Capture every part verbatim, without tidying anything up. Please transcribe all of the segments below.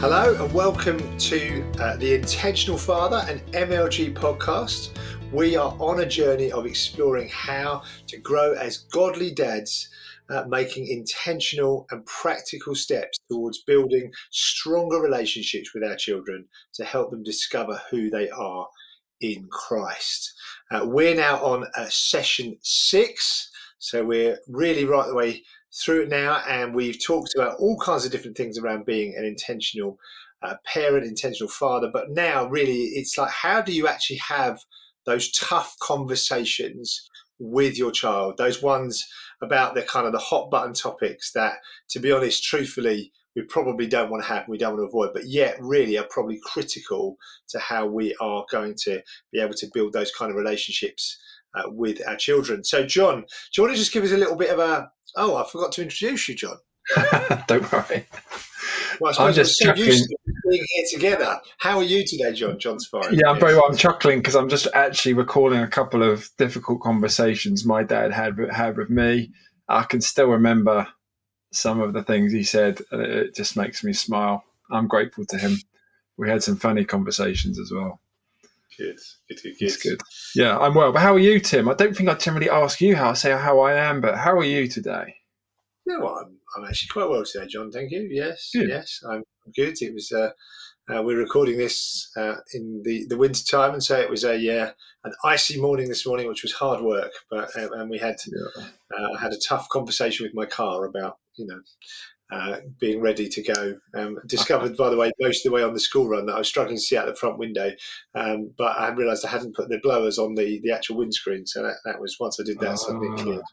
Hello and welcome to uh, the Intentional Father and M L G podcast. We are on a journey of exploring how to grow as godly dads, uh, making intentional and practical steps towards building stronger relationships with our children to help them discover who they are in Christ. Uh, we're now on uh, session six, so we're really right the way through it now, and we've talked about all kinds of different things around being an intentional uh, parent, intentional father. But now really it's like, how do you actually have those tough conversations with your child, those ones about the kind of the hot button topics that, to be honest, truthfully, we probably don't want to have, we don't want to avoid, but yet really are probably critical to how we are going to be able to build those kind of relationships uh, with our children. So John, do you want to just give us a little bit of a, oh, I forgot to introduce you, John. Don't worry. Well, I I'm just we're so chuckling. used to being here together. How are you today, John? John's fine. Yeah, I'm yes. very well. I'm chuckling because I'm just actually recalling a couple of difficult conversations my dad had had with me. I can still remember some of the things he said, and it just makes me smile. I'm grateful to him. We had some funny conversations as well. Good, good, good, good. It's good. Yeah, I'm well. But how are you, Tim? I don't think I generally ask you how I say how I am, but how are you today? Yeah, well, I'm, I'm actually quite well today, John. Thank you. Yes, Good. yes, I'm good. It was. Uh, uh, we're recording this uh, in the, the winter time, and so it was a uh, an icy morning this morning, which was hard work. But uh, and we had Yeah. uh, had a tough conversation with my car about you know. Uh, being ready to go. Um, discovered, by the way, most of the way on the school run that I was struggling to see out the front window, um, but I realised I hadn't put the blowers on the, the actual windscreen. So that, that was, once I did that, suddenly it cleared.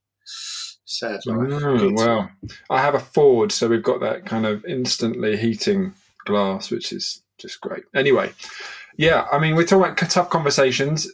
Sad life. Mm, Good. well, I have a Ford, so we've got that kind of instantly heating glass, which is just great. Anyway, yeah, I mean, we're talking about tough conversations.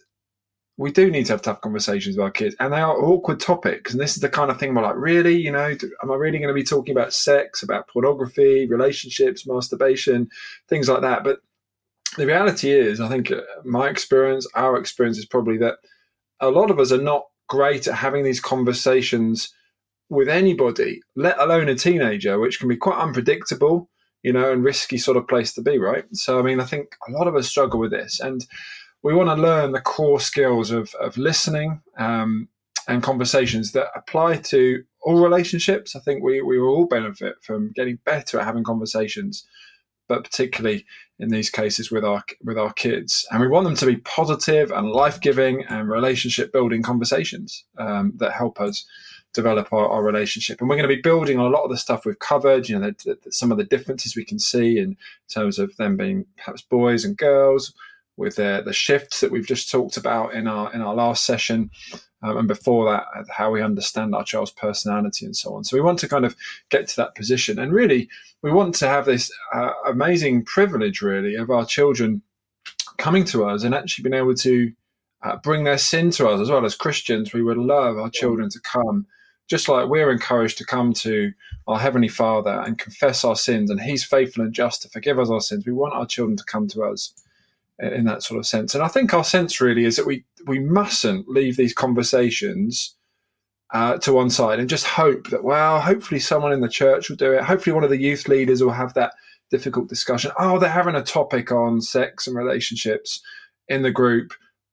We do need to have tough conversations with our kids, and they are awkward topics. And this is the kind of thing we're like, really, you know, am I really going to be talking about sex, about pornography, relationships, masturbation, things like that? But the reality is, I think my experience, our experience is probably that a lot of us are not great at having these conversations with anybody, let alone a teenager, which can be quite unpredictable, you know, and risky sort of place to be, right? So, I mean, I think a lot of us struggle with this, and we want to learn the core skills of, of listening um, and conversations that apply to all relationships. I think we, we will all benefit from getting better at having conversations, but particularly in these cases with our with our kids. And we want them to be positive and life-giving and relationship-building conversations um, that help us develop our, our relationship. And we're going to be building on a lot of the stuff we've covered, you know, the, the, some of the differences we can see in terms of them being perhaps boys and girls, with the, the shifts that we've just talked about in our in our last session, um, and before that, how we understand our child's personality and so on. So we want to kind of get to that position, and really, we want to have this uh, amazing privilege, really, of our children coming to us and actually being able to uh, bring their sin to us as well. As Christians, we would love our children to come, just like we're encouraged to come to our Heavenly Father and confess our sins, and He's faithful and just to forgive us our sins. We want our children to come to us in that sort of sense. And I think our sense really is that we we mustn't leave these conversations uh, to one side and just hope that, well, hopefully someone in the church will do it. Hopefully one of the youth leaders will have that difficult discussion. Oh, they're having a topic on sex and relationships in the group.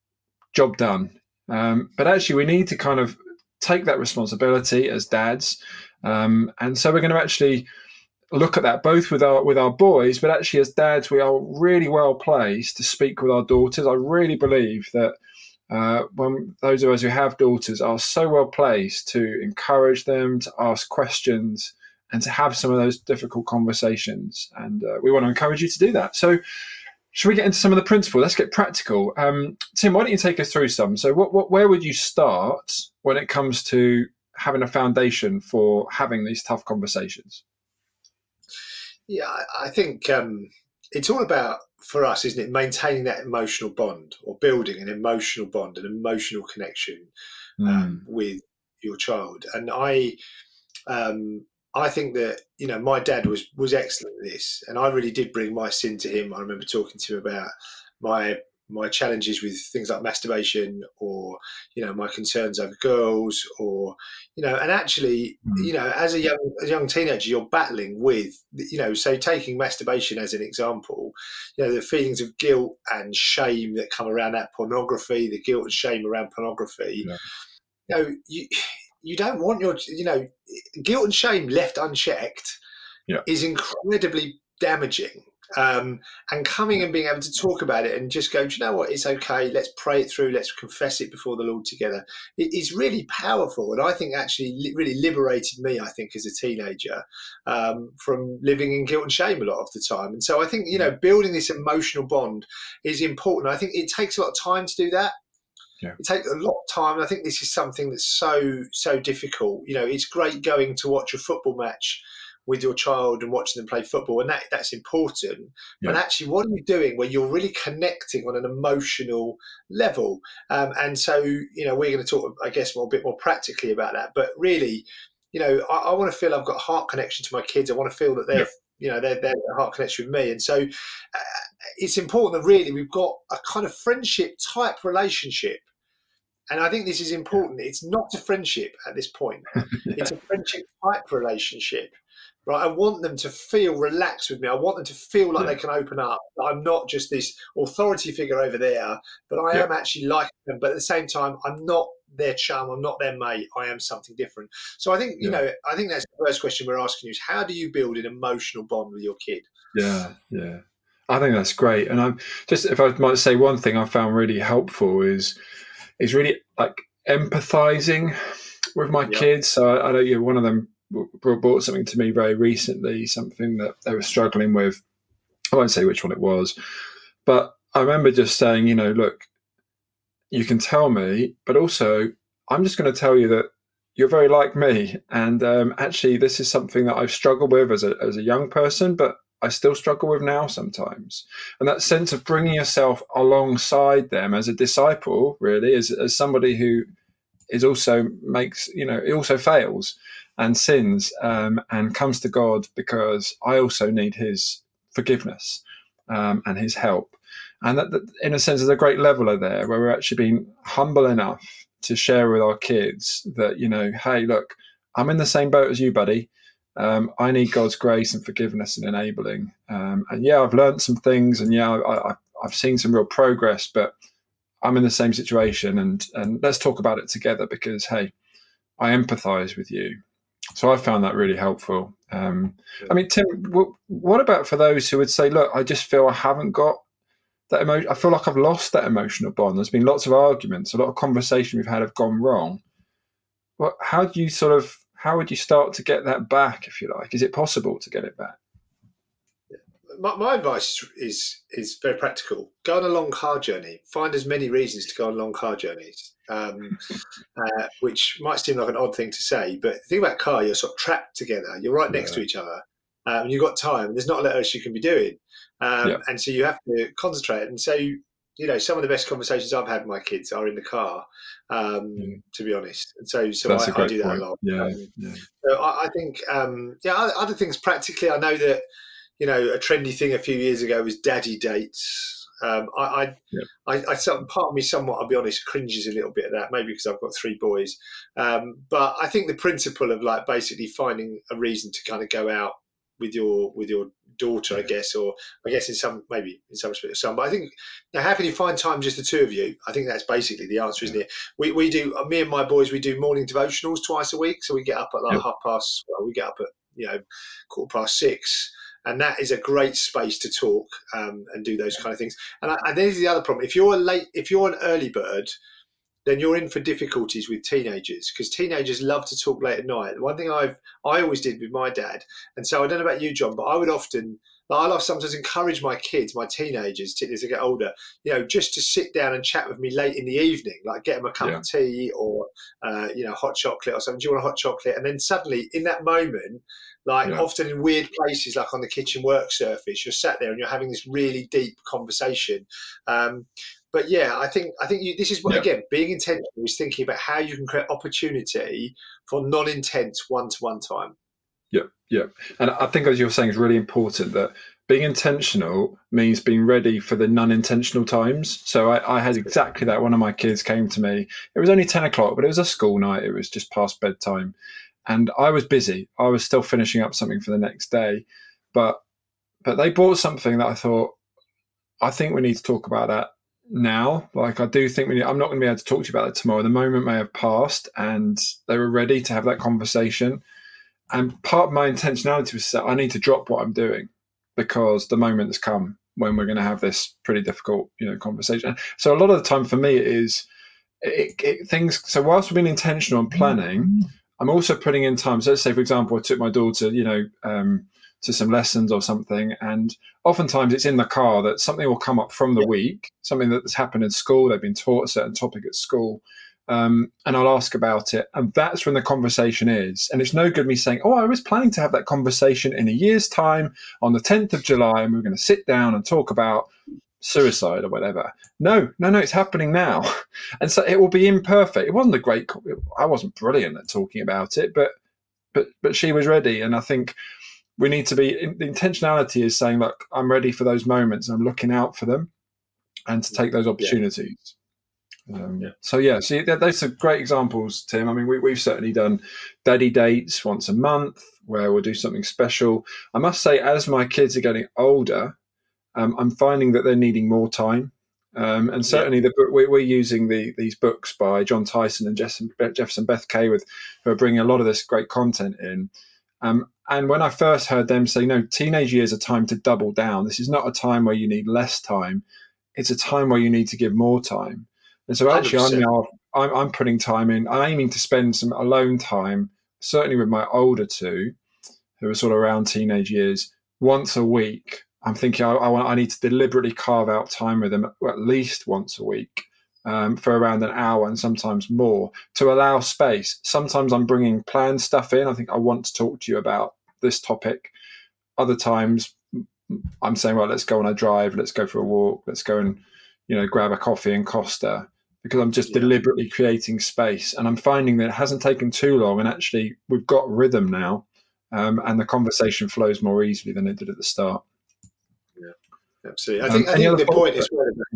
Job done. Um, but actually we need to kind of take that responsibility as dads. Um, and so we're going to actually look at that both with our with our boys, but actually as dads, we are really well placed to speak with our daughters. I really believe that uh, when those of us who have daughters are so well placed to encourage them, to ask questions, and to have some of those difficult conversations. And uh, we want to encourage you to do that. So should we get into some of the principles? Let's get practical. Um, Tim, why don't you take us through some? So what, what where would you start when it comes to having a foundation for having these tough conversations? Yeah, I think um, it's all about, for us, isn't it, maintaining that emotional bond or building an emotional bond, an emotional connection um, Mm. with your child. And I, um, I think that you know my dad was was excellent at this, and I really did bring my sin to him. I remember talking to him about my my challenges with things like masturbation, or you know my concerns over girls, or you know and actually Mm. you know as a young a young teenager you're battling with, you know so taking masturbation as an example, you know the feelings of guilt and shame that come around that, pornography, the guilt and shame around pornography. Yeah. you know you you don't want your, you know guilt and shame left unchecked Yeah. is incredibly damaging. Um, and coming and being able to talk about it and just go, do you know what? It's okay. Let's pray it through. Let's confess it before the Lord together. It is really powerful. And I think actually li- really liberated me, I think, as a teenager, um, from living in guilt and shame a lot of the time. And so I think, you know, building this emotional bond is important. I think it takes a lot of time to do that. Yeah. It takes a lot of time. And I think this is something that's so, so difficult. You know, it's great going to watch a football match with your child and watching them play football, and that that's important. Yeah. But actually, what are you doing where you're really connecting on an emotional level? Um, and so, you know, we're going to talk, I guess, more a bit more practically about that. But really, you know, I, I want to feel I've got a heart connection to my kids. I want to feel that they're, Yeah. you know, they're, they're a heart connection with me. And so, uh, it's important that really we've got a kind of friendship type relationship. And I think this is important. It's not a friendship at this point. Yeah. It's a friendship type relationship. Right, I want them to feel relaxed with me. I want them to feel like Yeah. they can open up. I'm not just this authority figure over there, but I Yeah. am actually like them. But at the same time, I'm not their chum. I'm not their mate. I am something different. So I think, you Yeah. know, I think that's the first question we're asking you is, how do you build an emotional bond with your kid? Yeah, yeah. I think that's great. And I'm just, if I might say one thing I found really helpful is, is really like empathizing with my Yeah. kids. So I, I know you know, one of them brought something to me very recently, something that they were struggling with. I won't say which one it was, but I remember just saying, you know, look, you can tell me, but also I'm just going to tell you that you're very like me. And um, actually, this is something that I've struggled with as a, as a young person, but I still struggle with now sometimes. And that sense of bringing yourself alongside them as a disciple, really, as, as somebody who is also makes, you know, it also fails and sins um, and comes to God because I also need his forgiveness um, and his help. And that, that, in a sense, there's a great leveler there where we're actually being humble enough to share with our kids that, you know, hey, look, I'm in the same boat as you, buddy. Um, I need God's grace and forgiveness and enabling. Um, and yeah, I've learned some things, and yeah, I, I, I've seen some real progress, but I'm in the same situation, and, and let's talk about it together because, hey, I empathize with you. So I found that really helpful. Um, I mean, Tim, w- what about for those who would say, look, I just feel I haven't got that emotion. I feel like I've lost that emotional bond. There's been lots of arguments, a lot of conversation we've had have gone wrong. What, how do you sort of, how would you start to get that back, if you like? Is it possible to get it back? My, my advice is is very practical. Go on a long car journey. Find as many reasons to go on long car journeys, um, uh, which might seem like an odd thing to say, but the thing about car, you're sort of trapped together. You're right next Yeah. to each other, um, and you've got time. There's not a lot else you can be doing, um, Yeah. and so you have to concentrate. And so, you know, some of the best conversations I've had with my kids are in the car, um, Yeah. to be honest. And so, so That's a I, I great do that point. a lot. Yeah. Um, Yeah. so I, I think, um, yeah, other- other things practically, I know that, you know, a trendy thing a few years ago was daddy dates. Um, I, I, Yeah. I, I, some- part of me somewhat, I'll be honest, cringes a little bit at that, maybe because I've got three boys. Um, but I think the principle of like basically finding a reason to kind of go out with your with your daughter, I Yeah. guess, or I guess in some maybe in some respect, some. But I think, you know, how can you find time just the two of you? I think that's basically the answer, isn't it? We we do me and my boys, we do morning devotionals twice a week, so we get up at like Yeah. half past. Well, we get up at you know quarter past six. And that is a great space to talk um, and do those kind of things. And, I, and there's the other problem: if you're a late, if you're an early bird, then you're in for difficulties with teenagers because teenagers love to talk late at night. One thing I've I always did with my dad, and so I don't know about you, John, but I would often, like, I love sometimes encourage my kids, my teenagers, as they get older, you know, just to sit down and chat with me late in the evening, like get them a cup Yeah. of tea or uh, you know hot chocolate or something. Do you want a hot chocolate? And then suddenly in that moment, like Yeah. often in weird places, like on the kitchen work surface, you're sat there and you're having this really deep conversation. Um, But yeah, I think I think you, this is what Yeah. again being intentional is thinking about how you can create opportunity for non-intense one-to-one time. Yeah, yeah. And I think, as you're saying, it's really important that being intentional means being ready for the non-intentional times. So I, I had exactly that. One of my kids came to me. It was only ten o'clock, but it was a school night. It was just past bedtime. And I was busy. I was still finishing up something for the next day. But but they bought something that I thought, I think we need to talk about that now. Like, I do think we need, I'm not going to be able to talk to you about it tomorrow. The moment may have passed, and they were ready to have that conversation. And part of my intentionality was that I need to drop what I'm doing, because the moment has come when we're going to have this pretty difficult, you know, conversation. So a lot of the time for me it is it, it, things. So whilst we're being intentional and planning, I'm also putting in time. So let's say, for example, I took my daughter, you know, um, to some lessons or something, and oftentimes it's in the car that something will come up from the week, something that's happened in school. They've been taught a certain topic at school. Um, and I'll ask about it. And that's when the conversation is. And it's no good me saying, oh, I was planning to have that conversation in a year's time on the tenth of July, and we we're going to sit down and talk about suicide or whatever. No, no, no, it's happening now. And so it will be imperfect. It wasn't a great, I wasn't brilliant at talking about it, but, but, but she was ready. And I think we need to be, the intentionality is saying, look, I'm ready for those moments. I'm looking out for them and to take those opportunities. Yeah. Um, yeah. So yeah, see, those are great examples, Tim. I mean, we, we've certainly done daddy dates once a month where we'll do something special. I must say, as my kids are getting older, um, I'm finding that they're needing more time. Um, and certainly, yeah. the we, we're using the, these books by John Tyson and Jefferson, Jefferson Beth Kay, with who are bringing a lot of this great content in. Um, and when I first heard them say, no, teenage years are time to double down. This is not a time where you need less time. It's a time where you need to give more time. And so actually, I'm now I'm, I'm putting time in. I'm aiming to spend some alone time, certainly with my older two, who are sort of around teenage years, once a week. I'm thinking I, I want I need to deliberately carve out time with them at least once a week um, for around an hour and sometimes more, to allow space. Sometimes I'm bringing planned stuff in. I think I want to talk to you about this topic. Other times I'm saying, well, let's go on a drive, let's go for a walk, let's go and, you know, grab a coffee in Costa. Because I'm just yeah. deliberately creating space. And I'm finding that it hasn't taken too long, and actually we've got rhythm now, um, and the conversation flows more easily than it did at the start. Yeah, absolutely. I think, um, I think the point is,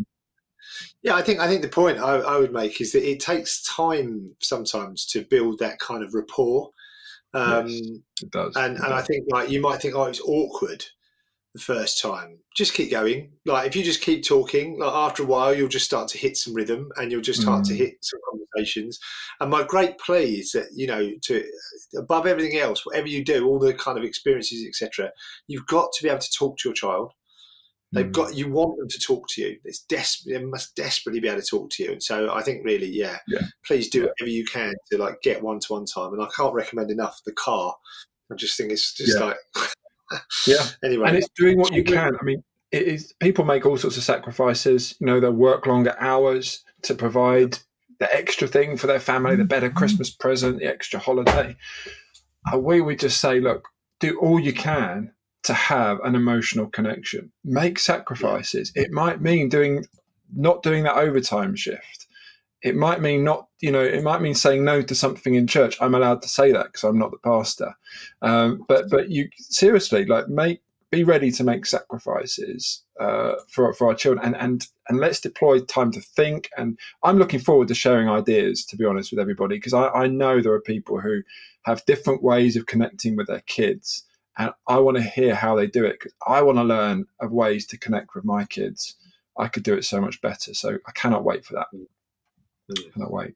yeah, I think I think the point I, I would make is that it takes time sometimes to build that kind of rapport. Um, yes, it does. And, it and does. I think, like, you might think, oh, it's awkward the first time. Just keep going. Like, if you just keep talking, like, after a while you'll just start to hit some rhythm, and you'll just start mm. to hit some conversations. And my great plea is that, you know, to above everything else, whatever you do, all the kind of experiences, etc., you've got to be able to talk to your child. They've mm. got, you want them to talk to you. It's desperate. They must desperately be able to talk to you. And so I think really, yeah, yeah. please do yeah. whatever you can to, like, get one-to-one time. And I can't recommend enough the car. I just think it's just yeah. like, yeah. Anyway, and it's doing what you can. I mean, it is. People make all sorts of sacrifices. You know, they'll work longer hours to provide the extra thing for their family, the better Christmas present, the extra holiday. And we would just say, look, do all you can to have an emotional connection. Make sacrifices. Yeah. It might mean doing, not doing that overtime shift. It might mean not, you know, it might mean saying no to something in church. I'm allowed to say that because I'm not the pastor. Um, but but you seriously, like, make be ready to make sacrifices uh, for for our children, and and and let's deploy time to think. And I'm looking forward to sharing ideas, to be honest, with everybody, because I, I know there are people who have different ways of connecting with their kids, and I want to hear how they do it, because I want to learn of ways to connect with my kids. I could do it so much better. So I cannot wait for that. Cannot wait.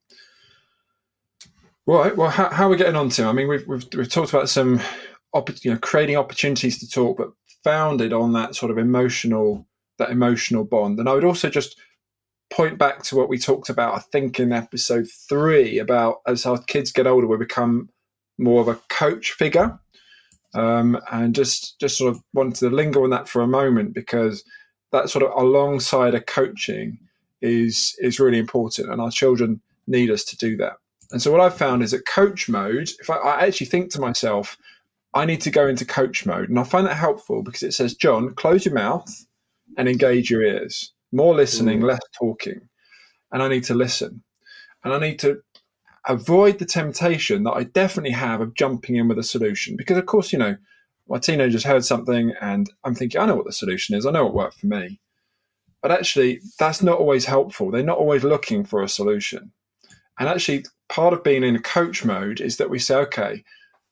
Right. Well, how, how are we getting on, Tim? I mean, we've we've, we've talked about some, you know, creating opportunities to talk, but founded on that sort of emotional, that emotional bond. And I would also just point back to what we talked about, I think, in episode three, about as our kids get older, we become more of a coach figure. Um, and just just sort of wanted to linger on that for a moment, because that sort of alongside a coaching is is really important, and our children need us to do that. And so what I've found is that coach mode, if I, I actually think to myself, I need to go into coach mode, and I find that helpful because it says, John, close your mouth and engage your ears. More listening, mm. less talking. And I need to listen. And I need to avoid the temptation that I definitely have of jumping in with a solution. Because, of course, you know, my teenager's heard something and I'm thinking, I know what the solution is. I know what worked for me. But actually, that's not always helpful. They're not always looking for a solution. And actually, part of being in a coach mode is that we say, okay,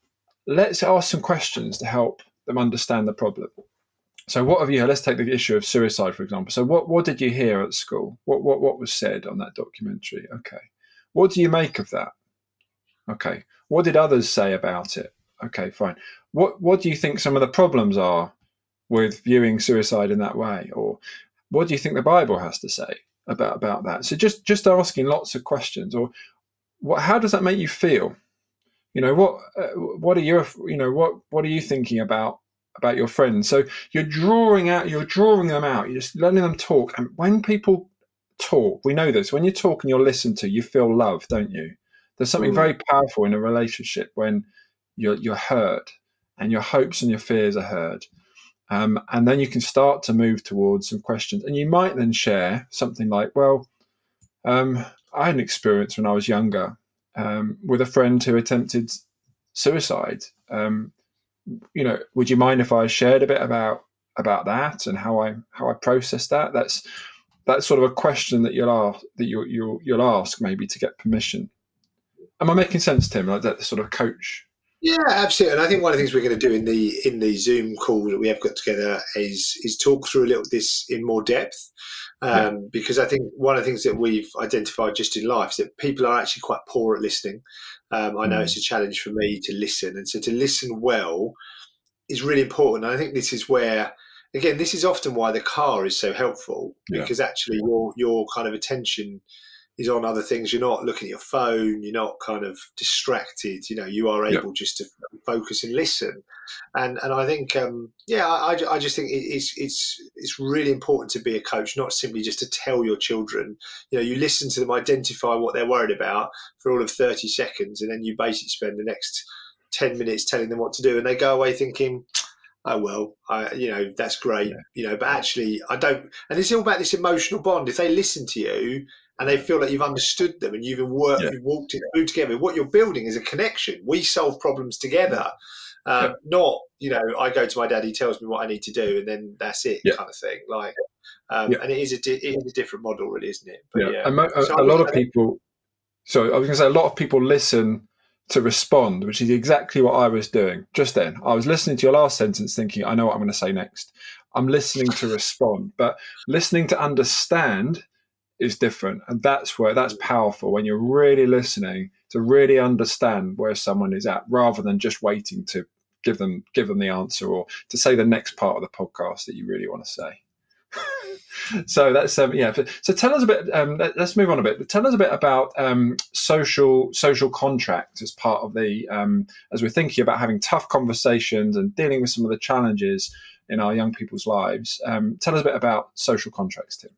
let's ask some questions to help them understand the problem. So what have you heard? Let's take the issue of suicide, for example. So what, what did you hear at school? What, what, what was said on that documentary? Okay. What do you make of that? Okay. What did others say about it? Okay, fine. What, what do you think some of the problems are with viewing suicide in that way? Or what do you think the Bible has to say about, about that? So just, just asking lots of questions. Or what, how does that make you feel? You know, what uh, what are your, you know, what what are you thinking about about your friends? So you're drawing out, you're drawing them out. You're just letting them talk. And when people talk, we know this. When you talk and you're listened to, you feel love, don't you? There's something Mm. very powerful in a relationship when you're you're heard, and your hopes and your fears are heard. Um, and then you can start to move towards some questions. And you might then share something like, well, um, I had an experience when I was younger um, with a friend who attempted suicide. Um, you know, would you mind if I shared a bit about about that and how I how I processed that? That's that's sort of a question that you'll ask that you you'll you'll ask maybe to get permission. Am I making sense, Tim? Like that sort of coach? Yeah, absolutely. And I think one of the things we're going to do in the in the Zoom call that we have got together is is talk through a little this in more depth, um, yeah. because I think one of the things that we've identified just in life is that people are actually quite poor at listening. Um, I know mm. it's a challenge for me to listen, and so to listen well is really important. And I think this is where, again, this is often why the car is so helpful, because yeah. actually your your kind of attention is on other things. You're not looking at your phone. You're not kind of distracted. You know, you are able yep. just to focus and listen. And and I think, um, yeah, I, I just think it's it's it's really important to be a coach, not simply just to tell your children. You know, you listen to them, identify what they're worried about for all of thirty seconds, and then you basically spend the next ten minutes telling them what to do, and they go away thinking, oh, well, I, you know, that's great, yeah. you know, but actually I don't, and it's all about this emotional bond. If they listen to you and they feel like you've understood them and you've worked, yeah. you've walked it through together, what you're building is a connection. We solve problems together, yeah. um, yeah. not, you know, I go to my dad, he tells me what I need to do, and then that's it yeah. kind of thing. Like, um, yeah. and it is, a di- it is a different model really, isn't it? But yeah. yeah. Mo- a, so a lot of people, so I was going to say, a lot of people listen to respond, which is exactly what I was doing just then. I was listening to your last sentence thinking, I know what I'm going to say next. I'm listening to respond, but listening to understand is different. And that's where that's powerful, when you're really listening to really understand where someone is at, rather than just waiting to give them, give them the answer or to say the next part of the podcast that you really want to say. So that's um, yeah. So tell us a bit. Um, let, let's move on a bit. Tell us a bit about um, social social contract as part of the um, as we're thinking about having tough conversations and dealing with some of the challenges in our young people's lives. Um, tell us a bit about social contracts, Tim.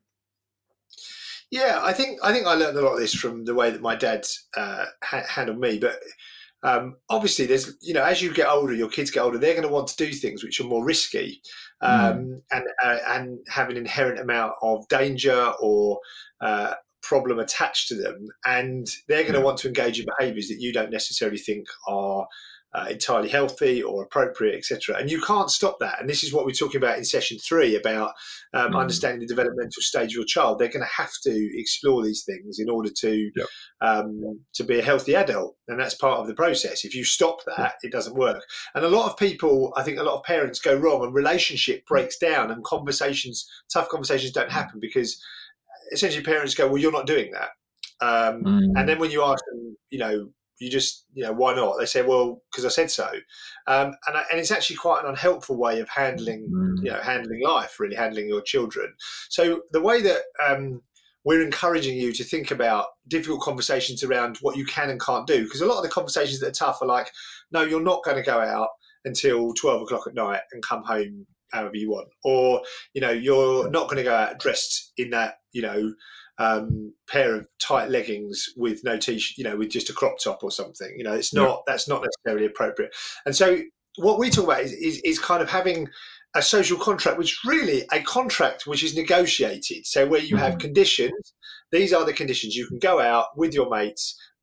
Yeah, I think I think I learned a lot of this from the way that my dad uh, ha- handled me, but. Um, obviously, there's, you know, as you get older, your kids get older, they're going to want to do things which are more risky um, mm. and uh, and have an inherent amount of danger or uh, problem attached to them. And they're going to yeah. want to engage in behaviours that you don't necessarily think are uh, entirely healthy or appropriate, et cetera. And you can't stop that. And this is what we're talking about in session three about um, mm. understanding the developmental stage of your child. They're going to have to explore these things in order to yep. um, to be a healthy adult. And that's part of the process. If you stop that, yep. it doesn't work. And a lot of people, I think a lot of parents go wrong, and relationship breaks down, and conversations, tough conversations don't happen because essentially parents go, well, you're not doing that. Um, mm. And then when you ask them, you know, you just, you know, why not? They say, well, because I said so. Um, and, I, and it's actually quite an unhelpful way of handling, mm. you know, handling life, really handling your children. So the way that um, we're encouraging you to think about difficult conversations around what you can and can't do, because a lot of the conversations that are tough are like, no, you're not going to go out until twelve o'clock at night and come home however you want. Or, you know, you're not going to go out dressed in that, you know, um pair of tight leggings with no t-shirt, you know, with just a crop top or something. You know, it's not yeah. that's not necessarily appropriate. And so what we talk about is, is is kind of having a social contract, which really a contract which is negotiated. So where you mm-hmm. have conditions, these are the conditions. You can go out with your mates,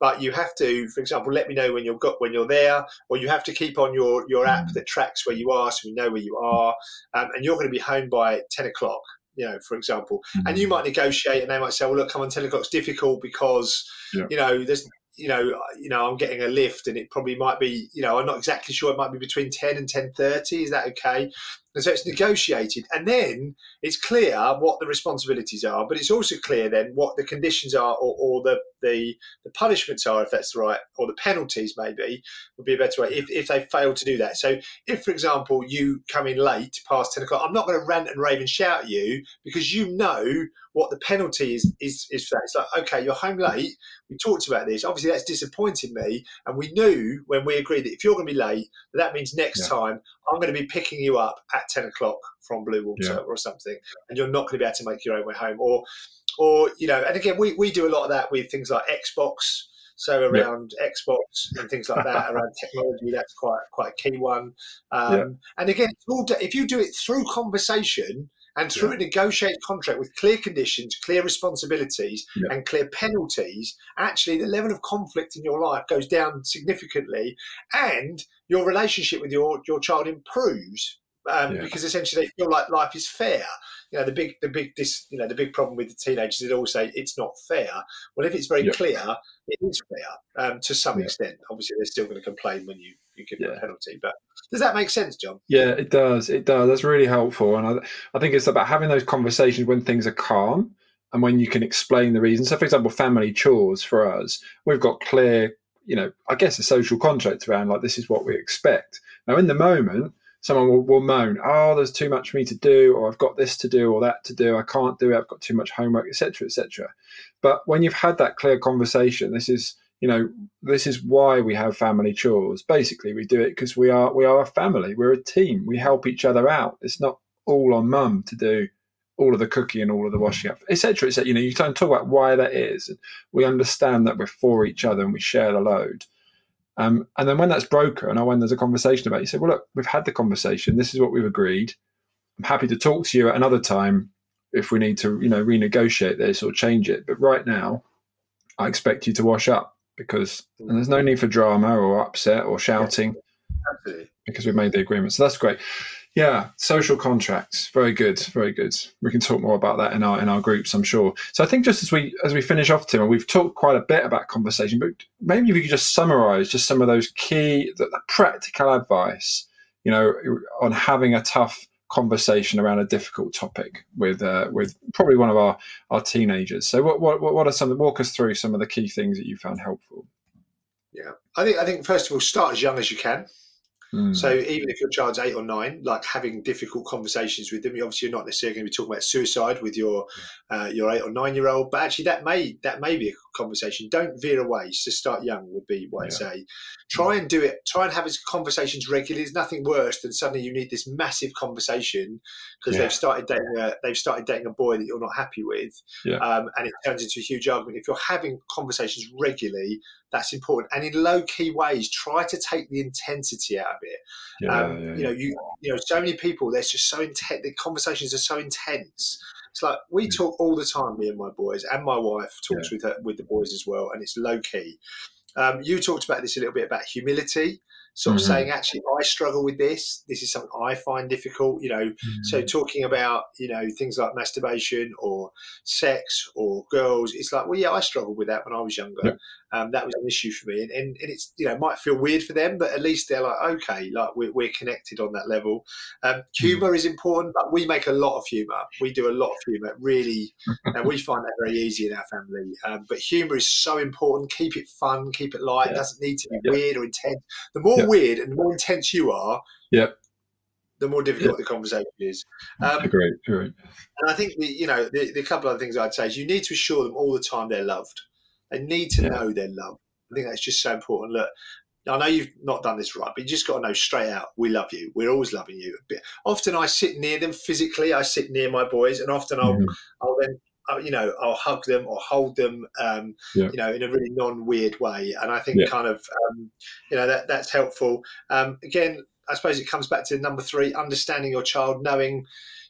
but you have to, for example, let me know when you've got when you're there, or you have to keep on your your app that tracks where you are, so we know where you are, um, and you're going to be home by ten o'clock. You know, for example, mm-hmm. and you might negotiate, and they might say, "Well, look, come on, ten o'clock's difficult because yeah. you know there's." You know, you know, I'm getting a lift, and it probably might be, you know, I'm not exactly sure. It might be between ten and ten thirty. Is that okay? And so it's negotiated, and then it's clear what the responsibilities are. But it's also clear then what the conditions are, or, or the, the the punishments are, if that's right, or the penalties maybe would be a better way if if they fail to do that. So if, for example, you come in late past ten o'clock, I'm not going to rant and rave and shout at you because you know what the penalty is is is for that. It's like, okay, you're home late. We talked about this. Obviously, that's disappointing me, and we knew when we agreed that if you're going to be late, that, that means next yeah. time I'm going to be picking you up at ten o'clock from Blue Water yeah. or something, and you're not going to be able to make your own way home. Or, or you know, and again, we, we do a lot of that with things like Xbox. So around yeah. Xbox and things like that, around technology, that's quite quite a key one. Um, yeah. And again, it's all, if you do it through conversation and through yeah. a negotiated contract with clear conditions, clear responsibilities, yeah. and clear penalties, actually the level of conflict in your life goes down significantly, and your relationship with your, your child improves um, yeah. because essentially they feel like life is fair. You know, the big, the big, this, you know, the big problem with the teenagers is they all say it's not fair. Well, if it's very yeah. clear, it is fair um, to some yeah. extent. Obviously, they're still going to complain when you, you give them yeah. a penalty. But does that make sense, John? Yeah, it does. It does. That's really helpful. And I, I think it's about having those conversations when things are calm and when you can explain the reason. So, for example, family chores for us, we've got clear, you know, I guess a social contract around like this is what we expect. Now, in the moment, someone will, will moan, oh, there's too much for me to do, or I've got this to do or that to do, I can't do it, I've got too much homework, et cetera, et cetera. But when you've had that clear conversation, this is, you know, this is why we have family chores. Basically, we do it because we are we are a family, we're a team, we help each other out. It's not all on mum to do all of the cooking and all of the washing up, et cetera, et cetera. You know, you can talk about why that is. And we understand that we're for each other and we share the load. Um, and then when that's broken, or when there's a conversation about it, you say, well, look, we've had the conversation. This is what we've agreed. I'm happy to talk to you at another time if we need to, you know, renegotiate this or change it. But right now, I expect you to wash up because and there's no need for drama or upset or shouting yeah, because we've made the agreement. So that's great. Yeah, social contracts, very good, very good. We can talk more about that in our in our groups, I'm sure. So I think just as we as we finish off, Tim, and we've talked quite a bit about conversation, but maybe if you could just summarise just some of those key, the, the practical advice, you know, on having a tough conversation around a difficult topic with uh, with probably one of our, our teenagers. So what what what are some? Walk us through some of the key things that you found helpful. Yeah, I think I think first of all, start as young as you can. Mm. So even if your child's eight or nine, like having difficult conversations with them, you obviously you're not necessarily going to be talking about suicide with your uh, your eight or nine year old, but actually that may that may be a conversation. Don't veer away. So start young would be what I'd say. Try and do it. Try and have conversations regularly. There's nothing worse than suddenly you need this massive conversation because yeah. they've started dating a, they've started dating a boy that you're not happy with, yeah. um, and it turns into a huge argument. If you're having conversations regularly, that's important. And in low key ways, try to take the intensity out of it. Yeah, um, yeah, you know, you you know, so many people, there's just so intense, the conversations are so intense. It's like we yeah. talk all the time, me and my boys, and my wife talks yeah. with her, with the boys as well, and it's low key. Um, you talked about this a little bit about humility, sort of mm-hmm. saying, actually, I struggle with this. This is something I find difficult, you know. Mm-hmm. So talking about, you know, things like masturbation or sex or girls, it's like, well, yeah, I struggled with that when I was younger. Yeah. Um, that was an issue for me. And, and, and it's, you know, it might feel weird for them, but at least they're like, okay, like we're, we're connected on that level. Um, humor mm-hmm. is important, but we make a lot of humor. We do a lot of humor, really. And we find that very easy in our family. Um, but humor is so important. Keep it fun, keep it light. Yeah. It doesn't need to be yeah. weird or intense. The more yeah. weird and the more intense you are, yeah. the more difficult yeah. the conversation is. Um, agreed, agreed. And I think, the, you know, the, the couple of things I'd say is you need to assure them all the time they're loved. They need to yeah. know they're loved. I think that's just so important. Look, I know you've not done this right, but you just got to know straight out, we love you. We're always loving you. Often I sit near them physically. I sit near my boys, and often I'll, mm-hmm. I'll then, I'll, you know, I'll hug them or hold them, um, yeah. you know, in a really non-weird way. And I think yeah. kind of, um, you know, that that's helpful. Um, again, I suppose it comes back to number three, understanding your child, knowing,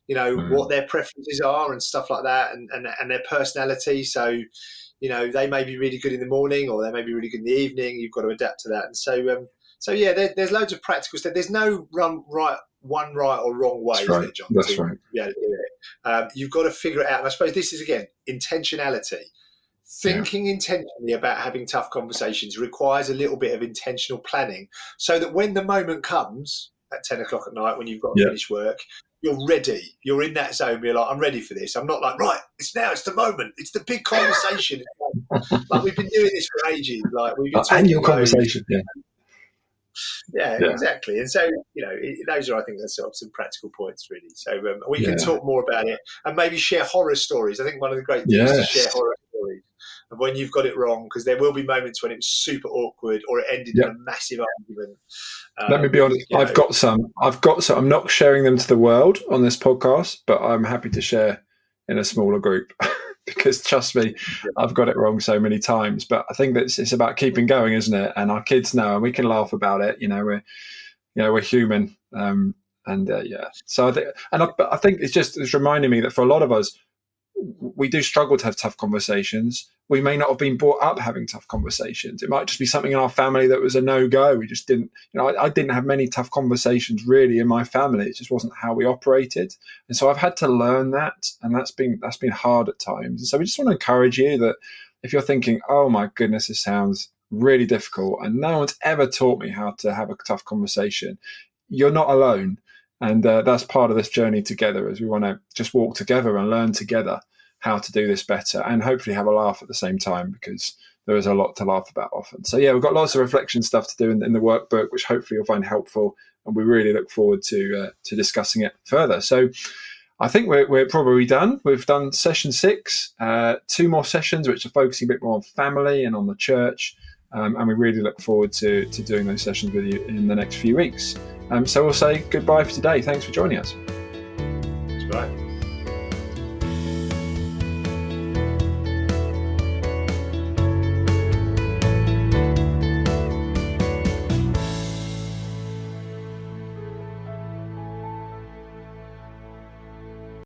you know, Mm. what their preferences are and stuff like that, and, and, and their personality. So, you know, they may be really good in the morning or they may be really good in the evening. You've got to adapt to that. And so, um, so yeah, there, there's loads of practical stuff. There's no run, right, one right or wrong way, That's is right. there, John? That's to right. be able to do it. Um, you've got to figure it out. And I suppose this is, again, intentionality. Thinking yeah. intentionally about having tough conversations requires a little bit of intentional planning, so that when the moment comes at ten o'clock at night, when you've got to yeah. finish work, you're ready. You're in that zone. You're like, I'm ready for this. I'm not like, right, it's now. It's the moment. It's the big conversation. like, like we've been doing this for ages. Like we've been talking annual conversation. Yeah. Yeah, yeah, exactly. And so, you know, it, those are, I think, that's sort of some practical points, really. So um, we yeah. can talk more about it and maybe share horror stories. I think one of the great things yes. is to share horror stories of when you've got it wrong, because there will be moments when it was super awkward or it ended yep. in a massive argument. Um, Let me be honest. I've know. got some. I've got some. I'm not sharing them to the world on this podcast, but I'm happy to share in a smaller group. Because trust me, I've got it wrong so many times. But I think that it's, it's about keeping going, isn't it? And our kids know, and we can laugh about it. You know, we're, you know, we're human, um, and uh, yeah. So I think, and I, I think it's just it's reminding me that for a lot of us, we do struggle to have tough conversations. We may not have been brought up having tough conversations. It might just be something in our family that was a no-go. We just didn't, you know, I, I didn't have many tough conversations really in my family. It just wasn't how we operated. And so I've had to learn that, and that's been, that's been hard at times. And so we just want to encourage you that if you're thinking, oh my goodness, this sounds really difficult and no one's ever taught me how to have a tough conversation, you're not alone. And uh, that's part of this journey together, as we want to just walk together and learn together how to do this better and hopefully have a laugh at the same time, because there is a lot to laugh about often. So yeah, we've got lots of reflection stuff to do in, in the workbook, which hopefully you'll find helpful, and we really look forward to uh, to discussing it further. So I think we're, we're probably done. We've done session six, uh, two more sessions, which are focusing a bit more on family and on the church. Um, and we really look forward to, to doing those sessions with you in the next few weeks. Um, so we'll say goodbye for today. Thanks for joining us.